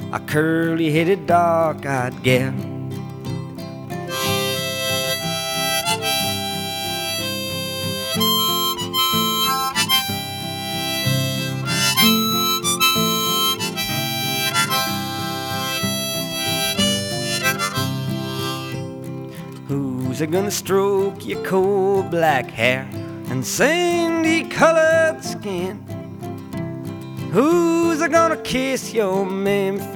a curly-headed, dark-eyed gal. Who's gonna stroke your coal black hair and sandy-colored skin? Who's gonna kiss your Memphis